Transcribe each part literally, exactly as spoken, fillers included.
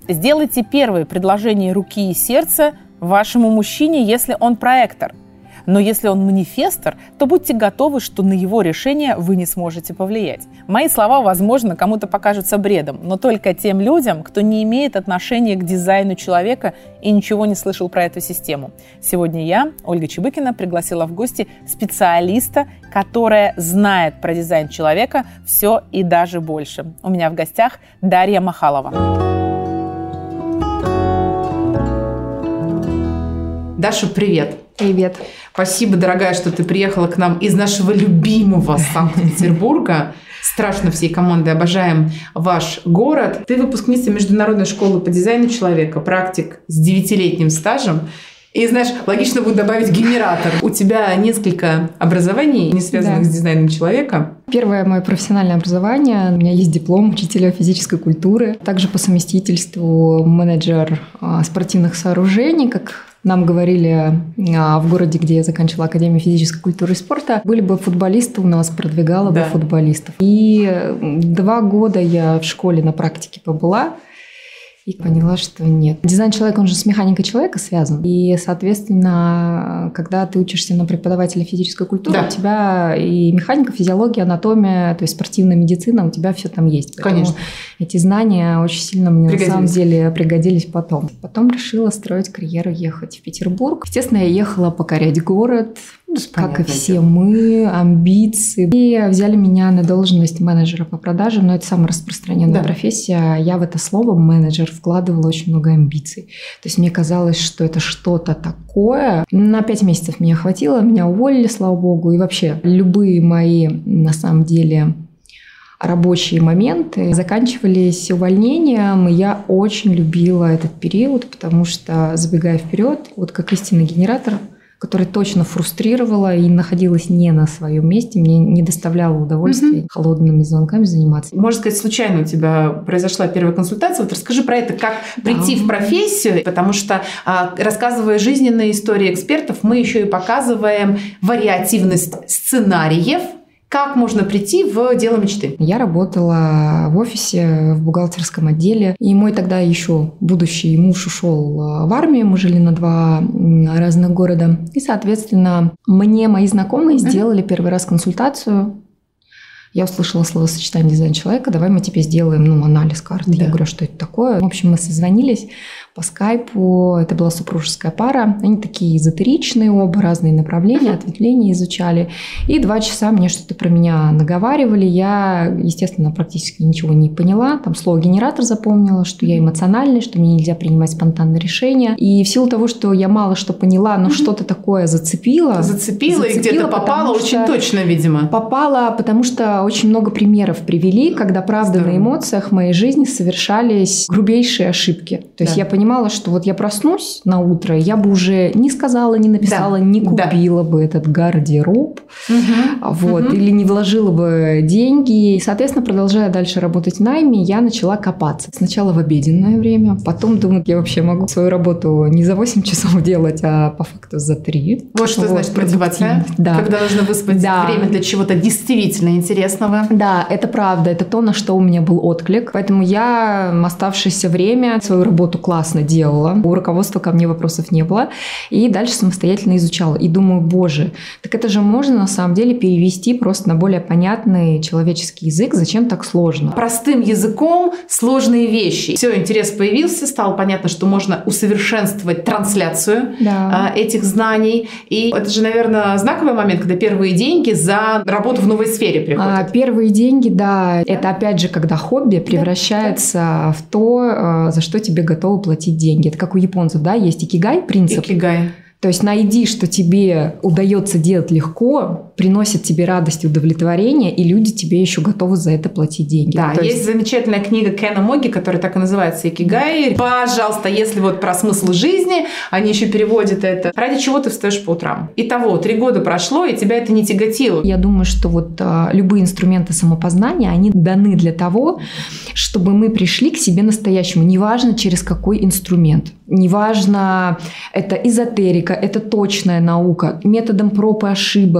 Сделайте первое предложение руки и сердца вашему мужчине, если он проектор. Но если он манифестор, то будьте готовы, что на его решение вы не сможете повлиять. Мои слова, возможно, кому-то покажутся бредом, но только тем людям, кто не имеет отношения к дизайну человека и ничего не слышал про эту систему. Сегодня я, Ольга Чебыкина, пригласила в гости специалиста, которая знает про дизайн человека все и даже больше. У меня в гостях Дарья Махалова. Даша, привет. Привет. Спасибо, дорогая, что ты приехала к нам из нашего любимого Санкт-Петербурга. Страшно всей командой обожаем ваш город. Ты выпускница Международной школы по дизайну человека, практик с девятилетним стажем. И, знаешь, логично будет добавить генератор. У тебя несколько образований, не связанных да. с дизайном человека. Первое мое профессиональное образование. У меня есть диплом учителя физической культуры. Также по совместительству менеджер спортивных сооружений, как нам говорили в городе, где я заканчивала Академию физической культуры и спорта, были бы футболисты, у нас продвигала да. бы футболистов. И два года я в школе на практике побыла и поняла, что нет. Дизайн человека, он же с механикой человека связан. И, соответственно, когда ты учишься на преподавателя физической культуры, да. у тебя и механика, физиология, анатомия, то есть спортивная медицина, у тебя все там есть. Поэтому конечно. Эти знания очень сильно мне на самом деле пригодились потом. Потом решила строить карьеру, ехать в Петербург. Естественно, я ехала покорять город, ну, как и все дело. мы, амбиции. И взяли меня на должность менеджера по продажам, но это самая распространенная да. профессия. Я в это слово менеджер вкладывала очень много амбиций. То есть мне казалось, что это что-то такое. На пять месяцев меня хватило, меня уволили, слава богу. И вообще любые мои, на самом деле, рабочие моменты заканчивались увольнением, и я очень любила этот период, потому что, забегая вперед, вот как истинный генератор, который точно фрустрировала и находилась не на своем месте, мне не доставляло удовольствия mm-hmm. холодными звонками заниматься. Можно сказать, случайно у тебя произошла первая консультация. Вот расскажи про это, как прийти да. в профессию, потому что, рассказывая жизненные истории экспертов, мы еще и показываем вариативность сценариев, как можно прийти в дело мечты? Я работала в офисе, в бухгалтерском отделе. И мой тогда еще будущий муж ушел в армию. Мы жили на два разных города. И, соответственно, мне мои знакомые сделали первый раз консультацию. Я услышала словосочетание «дизайн человека». Давай мы тебе сделаем ну, анализ карты. Да. Я говорю, что это такое? В общем, мы созвонились по скайпу. Это была супружеская пара. Они такие эзотеричные оба, разные направления, ответвления изучали. И два часа мне что-то про меня наговаривали. Я, естественно, практически ничего не поняла. Там слово «генератор» запомнила, что я эмоциональный, что мне нельзя принимать спонтанные решения. И в силу того, что я мало что поняла, но что-то такое зацепило. Зацепило, зацепило и где-то попало очень точно, видимо. Попало, потому что очень много примеров привели, когда, правда, Здорово. на эмоциях в моей жизни совершались грубейшие ошибки. То есть да. я понимала, что вот я проснусь на утро, я бы уже не сказала, не написала, да. не купила да. бы этот гардероб, угу. вот, угу. или не вложила бы деньги. И, соответственно, продолжая дальше работать в найме, я начала копаться. Сначала в обеденное время, потом думаю, я вообще могу свою работу не за восемь часов делать, а по факту за три. Вот что вот, значит мотивация, да. когда нужно выспать да. время для чего-то действительно интересного. Да, это правда, это то, на что у меня был отклик. Поэтому я оставшееся время свою работу классно делала. У руководства ко мне вопросов не было. И дальше самостоятельно изучала. И думаю, боже, так это же можно на самом деле перевести просто на более понятный человеческий язык. Зачем так сложно? Простым языком сложные вещи. Все, интерес появился, стало понятно, что можно усовершенствовать трансляцию да. этих знаний. И это же, наверное, знаковый момент, когда первые деньги за работу в новой сфере приходят. Первые деньги, да, это опять же, когда хобби превращается да. в то, за что тебе готовы платить деньги. Это как у японцев, да, есть икигай принцип. Икигай. То есть найди, что тебе удается делать легко, приносит тебе радость и удовлетворение, и люди тебе еще готовы за это платить деньги. Да, То есть, есть замечательная книга Кена Моги, которая так и называется «Икигай». Пожалуйста, если вот про смысл жизни, они еще переводят это. Ради чего ты встаешь по утрам? Итого, три года прошло, и тебя это не тяготило. Я думаю, что вот а, любые инструменты самопознания, они даны для того, чтобы мы пришли к себе настоящему. Неважно, через какой инструмент. Неважно, это эзотерика, это точная наука. Методом проб и ошибок, набирания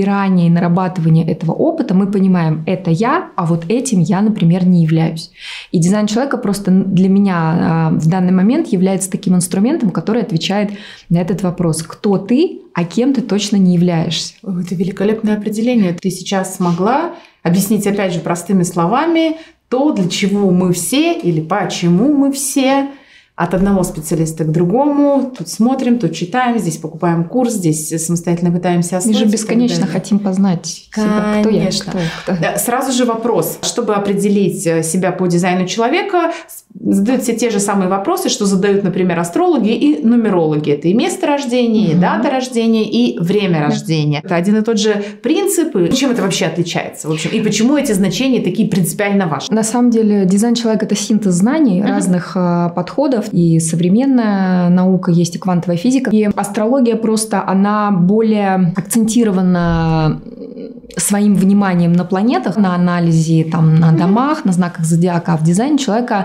набирания и нарабатывания этого опыта мы понимаем, это я, а вот этим я, например, не являюсь. И дизайн человека просто для меня в данный момент является таким инструментом, который отвечает на этот вопрос. Кто ты, а кем ты точно не являешься? Это великолепное определение. Ты сейчас смогла объяснить, опять же, простыми словами то, для чего мы все или почему мы все. От одного специалиста к другому. Тут смотрим, тут читаем, здесь покупаем курс, здесь самостоятельно пытаемся освоить. Мы же бесконечно хотим познать себя, кто я, кто, кто. Сразу же вопрос. Чтобы определить себя по дизайну человека, задают все те же самые вопросы, что задают, например, астрологи и нумерологи. Это и место рождения, и угу. дата рождения, и время рождения. Это один и тот же принцип. И чем это вообще отличается? В общем, и почему эти значения такие принципиально важны? На самом деле дизайн человека – это синтез знаний, угу. разных подходов. И современная наука, есть и квантовая физика. И астрология просто, она более акцентирована своим вниманием на планетах, на анализе, там, на домах, на знаках зодиака. А в дизайне человека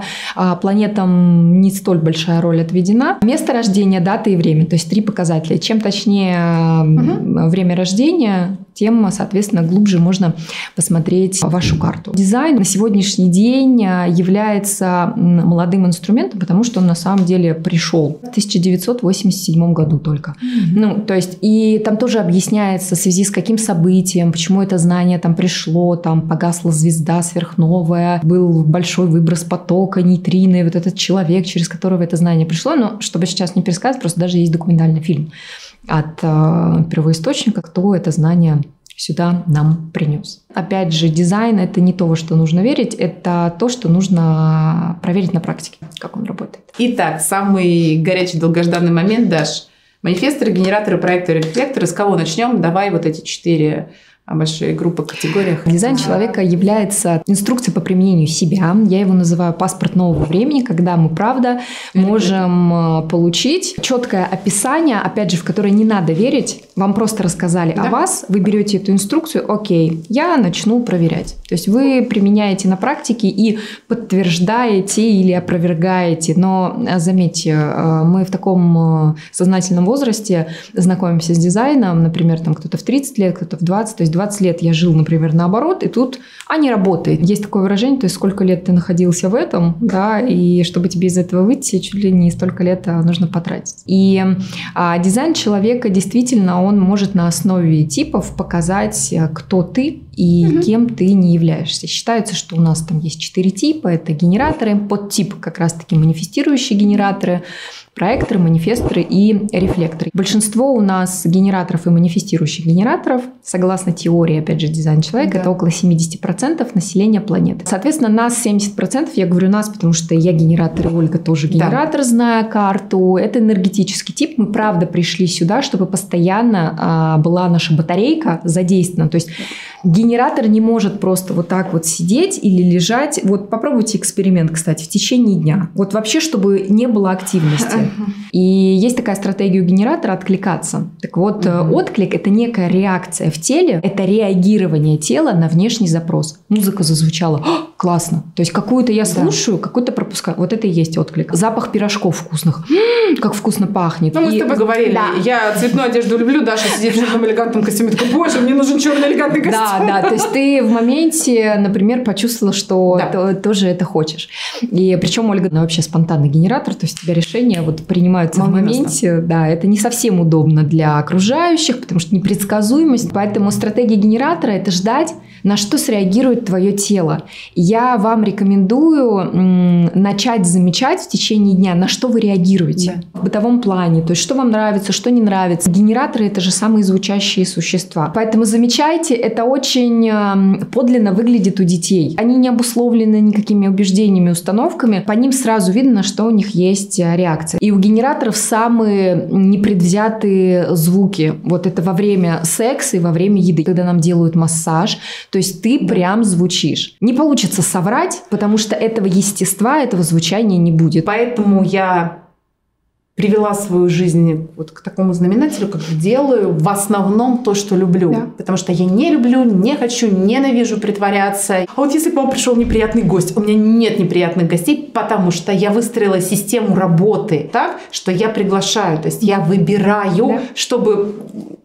планетам не столь большая роль отведена. Место рождения, дата и время, то есть три показателя. Чем точнее угу. время рождения, тем, соответственно, глубже можно посмотреть вашу карту. Дизайн на сегодняшний день является молодым инструментом, потому что он на самом деле пришел в тысяча девятьсот восемьдесят седьмом году только. Mm-hmm. Ну, то есть, и там тоже объясняется, в связи с каким событием, почему это знание там пришло, там погасла звезда сверхновая, был большой выброс потока, нейтрино, и вот этот человек, через которого это знание пришло. Но чтобы сейчас не пересказать, просто даже есть документальный фильм от э, первоисточника, кто это знание сюда нам принес. Опять же, дизайн – это не то, во что нужно верить, это то, что нужно проверить на практике, как он работает. Итак, самый горячий долгожданный момент, Даш. Манифесторы, генераторы, проекторы, рефлекторы. С кого начнем? Давай вот эти четыре большие группы, категориях. Дизайн человека является инструкцией по применению себя. Я его называю паспорт нового времени, когда мы, правда, можем получить четкое описание, опять же, в которое не надо верить. Вам просто рассказали да. о вас, вы берете эту инструкцию, окей, я начну проверять. То есть вы применяете на практике и подтверждаете или опровергаете. Но заметьте, мы в таком сознательном возрасте знакомимся с дизайном, например, там кто-то в тридцать лет, кто-то в двадцать, то есть двадцать лет я жил, например, наоборот, и тут, а не работает. Есть такое выражение, то есть сколько лет ты находился в этом, да, и чтобы тебе из этого выйти, чуть ли не столько лет нужно потратить. И а, дизайн человека действительно, он может на основе типов показать, кто ты и угу. кем ты не являешься. Считается, что у нас там есть четыре типа, это генераторы, подтип как раз-таки манифестирующие генераторы, проекторы, манифесторы и рефлекторы. Большинство у нас генераторов и манифестирующих генераторов, согласно теории, опять же, дизайн человека, да. это около семьдесят процентов населения планеты. Соответственно, нас семьдесят процентов, я говорю нас, потому что я генератор, и Ольга тоже генератор, да. зная карту. Это энергетический тип. Мы, правда, пришли сюда, чтобы постоянно а, была наша батарейка задействована. То есть генератор не может просто вот так вот сидеть или лежать. Вот попробуйте эксперимент, кстати, в течение дня. Вот вообще, чтобы не было активности. И есть такая стратегия у генератора – откликаться. Так вот, uh-huh. отклик – это некая реакция в теле, это реагирование тела на внешний запрос. Музыка зазвучала – классно. То есть какую-то я слушаю, да. какую-то пропускаю. Вот это и есть отклик. Запах пирожков вкусных. М-м, как вкусно пахнет. Ну, мы и... с тобой говорили. Да. Я цветную одежду люблю, Даша сидит в черном элегантном костюме. Такая, боже, мне нужен черный элегантный костюм. Да, да. То есть ты в моменте, например, почувствовала, что да. ты тоже это хочешь. И причем Ольга она вообще спонтанный генератор, то есть у тебя решения вот принимаются в моменте. Да, это не совсем удобно для окружающих, потому что непредсказуемость. Поэтому стратегия генератора – это ждать, на что среагирует твое тело. Я вам рекомендую м, начать замечать в течение дня, на что вы реагируете да. в бытовом плане. То есть, что вам нравится, что не нравится. Генераторы – это же самые звучащие существа. Поэтому замечайте, это очень э, подлинно выглядит у детей. Они не обусловлены никакими убеждениями, установками. По ним сразу видно, что у них есть реакция. И у генераторов самые непредвзятые звуки. Вот это во время секса и во время еды. Когда нам делают массаж, то есть ты прям звучишь. Не получится соврать, потому что этого естества, этого звучания не будет. Поэтому я привела свою жизнь вот к такому знаменателю, как делаю в основном то, что люблю. Да. Потому что я не люблю, не хочу, ненавижу притворяться. А вот если к вам пришел неприятный гость, у меня нет неприятных гостей, потому что я выстроила систему работы так, что я приглашаю. То есть я выбираю, да. чтобы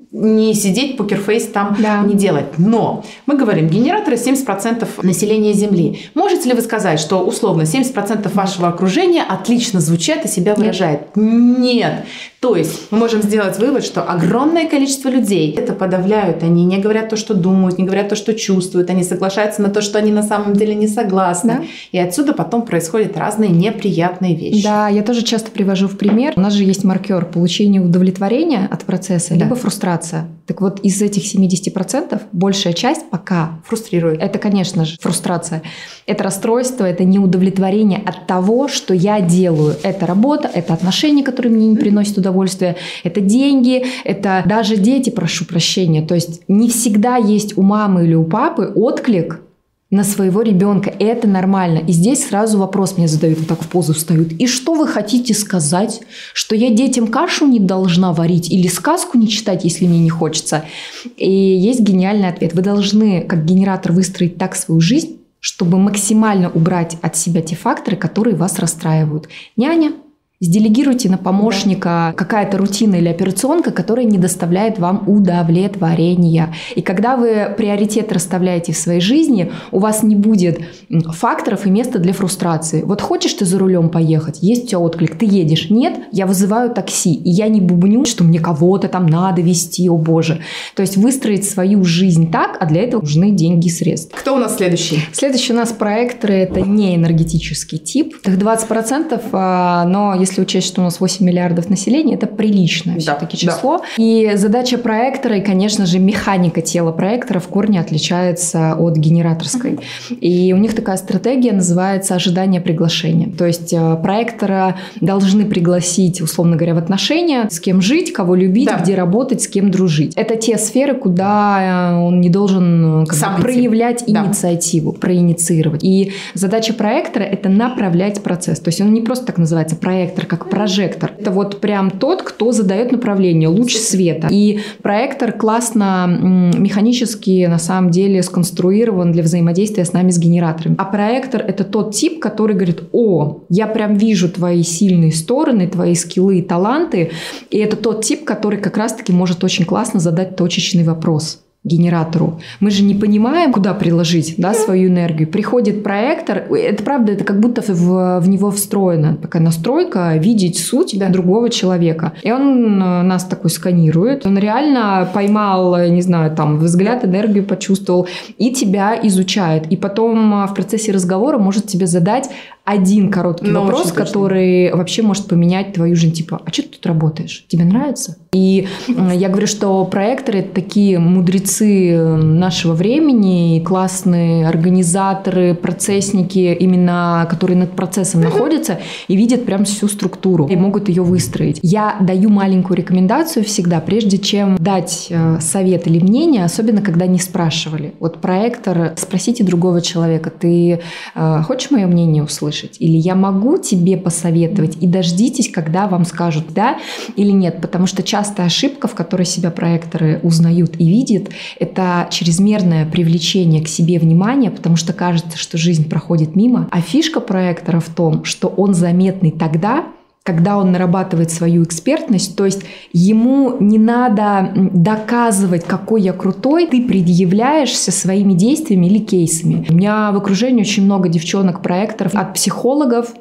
не сидеть, покерфейс там да. не делать. Но мы говорим, генераторы семьдесят процентов населения Земли. Можете ли вы сказать, что условно семьдесят процентов вашего окружения отлично звучат и себя выражают? Нет. Нет. То есть мы можем сделать вывод, что огромное количество людей это подавляют. Они не говорят то, что думают, не говорят то, что чувствуют. Они соглашаются на то, что они на самом деле не согласны. Да. И отсюда потом происходят разные неприятные вещи. Да, я тоже часто привожу в пример. У нас же есть маркер получения удовлетворения от процесса, да. либо фрустрация. Так вот, из этих семидесяти процентов большая часть пока фрустрирует. Это, конечно же, фрустрация. Это расстройство, это неудовлетворение от того, что я делаю. Это работа, это отношения, которые мне не приносят удовольствия, это деньги, это даже дети, прошу прощения. То есть не всегда есть у мамы или у папы отклик на своего ребенка. Это нормально. И здесь сразу вопрос мне задают, вот так в позу встают. И что вы хотите сказать? Что я детям кашу не должна варить или сказку не читать, если мне не хочется? И есть гениальный ответ. Вы должны, как генератор, выстроить так свою жизнь, чтобы максимально убрать от себя те факторы, которые вас расстраивают. Няня. Сделегируйте на помощника да. какая-то рутина или операционка, которая не доставляет вам удовлетворения. И когда вы приоритет расставляете в своей жизни, у вас не будет факторов и места для фрустрации. Вот хочешь ты за рулем поехать, есть у тебя отклик, ты едешь. Нет, я вызываю такси, и я не бубню, что мне кого-то там надо везти, о боже. То есть выстроить свою жизнь так, а для этого нужны деньги и средства. Кто у нас следующий? Следующий у нас проекторы – это не энергетический тип. Их двадцать процентов, но если Если учесть, что у нас восемь миллиардов населения, это приличное да, все-таки число. Да. И задача проектора, и, конечно же, механика тела проектора в корне отличается от генераторской. Mm-hmm. И у них такая стратегия называется ожидание приглашения. То есть проектора должны пригласить, условно говоря, в отношения, с кем жить, кого любить, да. где работать, с кем дружить. Это те сферы, куда он не должен как бы, проявлять да. инициативу, проинициировать. И задача проектора – это направлять процесс. То есть он не просто так называется проектор, как прожектор. Это вот прям тот, кто задает направление, луч света. И проектор классно механически на самом деле сконструирован для взаимодействия с нами, с генераторами. А проектор – это тот тип, который говорит: о, я прям вижу твои сильные стороны, твои скиллы и таланты. И это тот тип, который как раз-таки может очень классно задать точечный вопрос генератору. Мы же не понимаем, куда приложить да, свою энергию. Приходит проектор, это правда, это как будто в, в него встроена такая настройка видеть суть да, другого человека. И он нас такой сканирует. Он реально поймал, не знаю, там, взгляд, энергию почувствовал и тебя изучает. И потом в процессе разговора может тебе задать один короткий Но вопрос, который вообще может поменять твою жизнь. Типа, а что ты тут работаешь? Тебе нравится? И я говорю, что проекторы – это такие мудрецы нашего времени, классные организаторы, процессники, именно которые над процессом находятся и видят прям всю структуру и могут ее выстроить. Я даю маленькую рекомендацию всегда, прежде чем дать совет или мнение, особенно когда не спрашивали. Вот проектор, спросите другого человека: ты э, хочешь мое мнение услышать? Или я могу тебе посоветовать? И дождитесь, когда вам скажут да или нет, потому что частая ошибка, в которой себя проекторы узнают и видят, это чрезмерное привлечение к себе внимания, потому что кажется, что жизнь проходит мимо. А фишка проектора в том, что он заметный тогда, когда он нарабатывает свою экспертность, то есть ему не надо доказывать, какой я крутой, ты предъявляешься своими действиями или кейсами. У меня в окружении очень много девчонок-проекторов, от психологов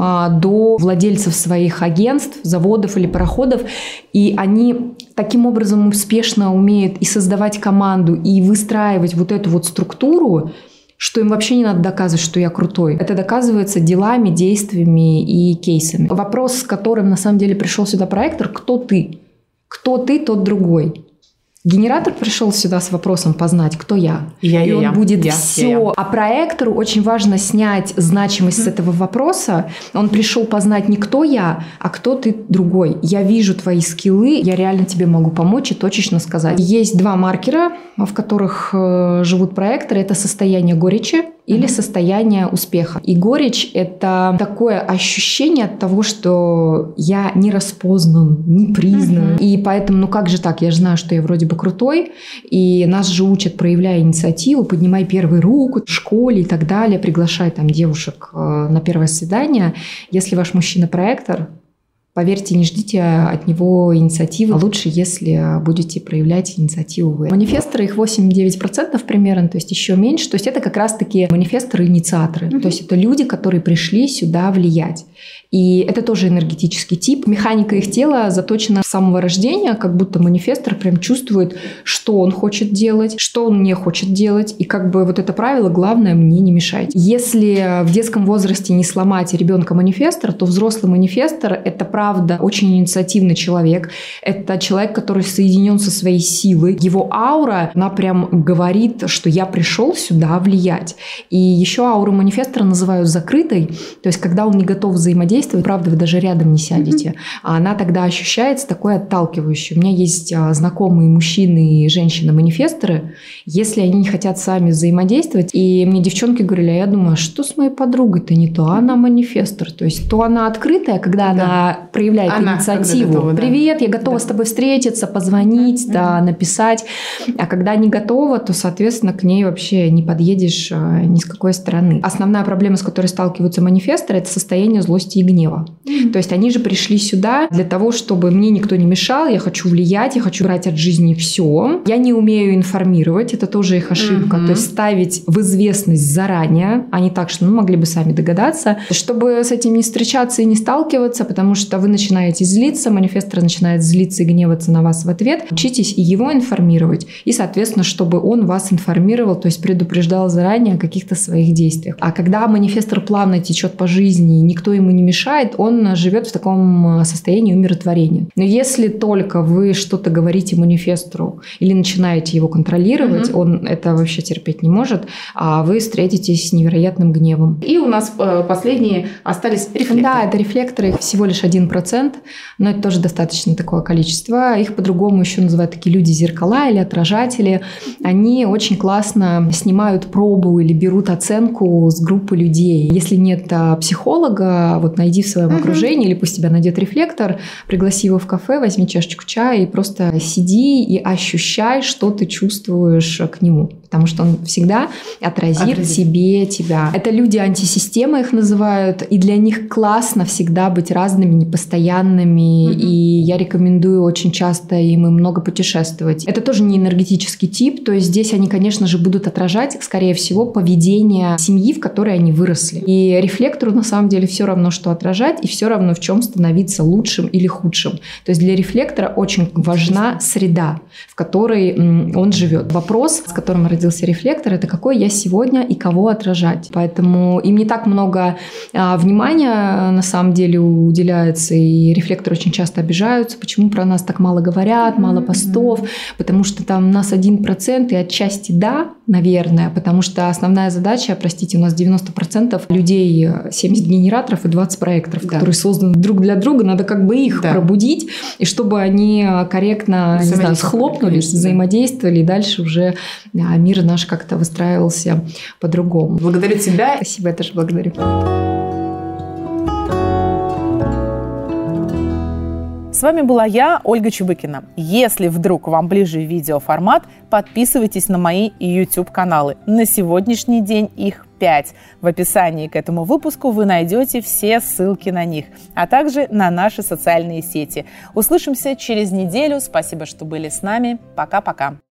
до владельцев своих агентств, заводов или пароходов. И они таким образом успешно умеют и создавать команду, и выстраивать вот эту вот структуру, что им вообще не надо доказывать, что я крутой. Это доказывается делами, действиями и кейсами. Вопрос, с которым на самом деле пришел сюда проектор: кто ты? Кто ты, тот другой. Генератор пришел сюда с вопросом познать, кто я. я и я, он я. будет я, все. Я, я. А проектору очень важно снять значимость mm-hmm. с этого вопроса. Он пришел познать не кто я, а кто ты другой. Я вижу твои скиллы, я реально тебе могу помочь и точечно сказать. Есть два маркера, в которых э, живут проекторы. Это состояние горечи или состояние успеха. И горечь – это такое ощущение от того, что я не распознан, не признан. Mm-hmm. И поэтому, ну как же так? Я же знаю, что я вроде бы крутой. И нас же учат, проявляя инициативу, поднимай первую руку в школе и так далее, приглашай там девушек на первое свидание. Если ваш мужчина проектор, Поверьте, не ждите от него инициативы. Лучше, если будете проявлять инициативу вы. Манифесторы, их восемь-девять процентов примерно, то есть еще меньше. То есть это как раз-таки манифесторы-инициаторы. Mm-hmm. То есть это люди, которые пришли сюда влиять. И это тоже энергетический тип. Механика их тела заточена с самого рождения, как будто манифестор прям чувствует, что он хочет делать, что он не хочет делать. И как бы вот это правило, главное, мне не мешать. Если в детском возрасте не сломать ребенка-манифестора, то взрослый манифестор – это правда очень инициативный человек. Это человек, который соединен со своей силой. Его аура, она прям говорит, что я пришел сюда влиять. И еще ауру манифестора называют закрытой. То есть когда он не готов взаимодействовать, правда, вы даже рядом не сядете. Mm-hmm. А она тогда ощущается такой отталкивающей. У меня есть знакомые мужчины и женщины-манифесторы. Если они не хотят сами взаимодействовать, и мне девчонки говорили, а я думаю, а что с моей подругой-то не то? Она манифестор. То есть то она открытая, когда да. она проявляет она инициативу. Готова, да. Привет, я готова да. с тобой встретиться, позвонить, mm-hmm. да, написать. А когда не готова, то, соответственно, к ней вообще не подъедешь ни с какой стороны. Основная проблема, с которой сталкиваются манифесторы, это состояние злости и гнева. Mm-hmm. То есть они же пришли сюда для того, чтобы мне никто не мешал, я хочу влиять, я хочу брать от жизни все. Я не умею информировать, это тоже их ошибка. Mm-hmm. То есть ставить в известность заранее, а не так, что ну, могли бы сами догадаться, чтобы с этим не встречаться и не сталкиваться, потому что вы начинаете злиться, манифестор начинает злиться и гневаться на вас в ответ. Учитесь и его информировать, и, соответственно, чтобы он вас информировал, то есть предупреждал заранее о каких-то своих действиях. А когда манифестор плавно течет по жизни, никто ему не мешает, он живет в таком состоянии умиротворения. Но если только вы что-то говорите манифестору или начинаете его контролировать, угу. он это вообще терпеть не может, а вы встретитесь с невероятным гневом. И у нас э, последние остались рефлекторы. Да, это рефлекторы, их всего лишь один процент, но это тоже достаточно такое количество. Их по-другому еще называют такие люди-зеркала или отражатели. Они очень классно снимают пробу или берут оценку с группы людей. Если нет психолога, вот найди в своем uh-huh. окружении, или пусть тебя найдет рефлектор, пригласи его в кафе, возьми чашечку чая и просто сиди и ощущай, что ты чувствуешь к нему. Потому что он всегда отразит, отразит тебе тебя. Это люди антисистемы их называют, и для них классно всегда быть разными, непостоянными, mm-hmm. и я рекомендую очень часто им и много путешествовать. Это тоже не энергетический тип, то есть здесь они, конечно же, будут отражать, скорее всего, поведение семьи, в которой они выросли. И рефлектору на самом деле все равно, что отражать, и все равно в чем становиться лучшим или худшим. То есть для рефлектора очень важна среда, в которой он живет. Вопрос, с которым родился рефлектор, это какой я сегодня и кого отражать. Поэтому им не так много а, внимания на самом деле уделяется, и рефлекторы очень часто обижаются, почему про нас так мало говорят, мало постов, mm-hmm. потому что там у нас один процент, и отчасти да, наверное, потому что основная задача, простите, у нас девяносто процентов людей, семьдесят генераторов и двадцать проекторов, да. которые созданы друг для друга, надо как бы их да. пробудить, и чтобы они корректно, не знаю, схлопнулись, взаимодействовали, и дальше уже а, мир наш как-то выстраивался по-другому. Благодарю тебя. Спасибо, я тоже благодарю. С вами была я, Ольга Чубыкина. Если вдруг вам ближе видеоформат, подписывайтесь на мои YouTube-каналы. На сегодняшний день их пять. В описании к этому выпуску вы найдете все ссылки на них, а также на наши социальные сети. Услышимся через неделю. Спасибо, что были с нами. Пока-пока.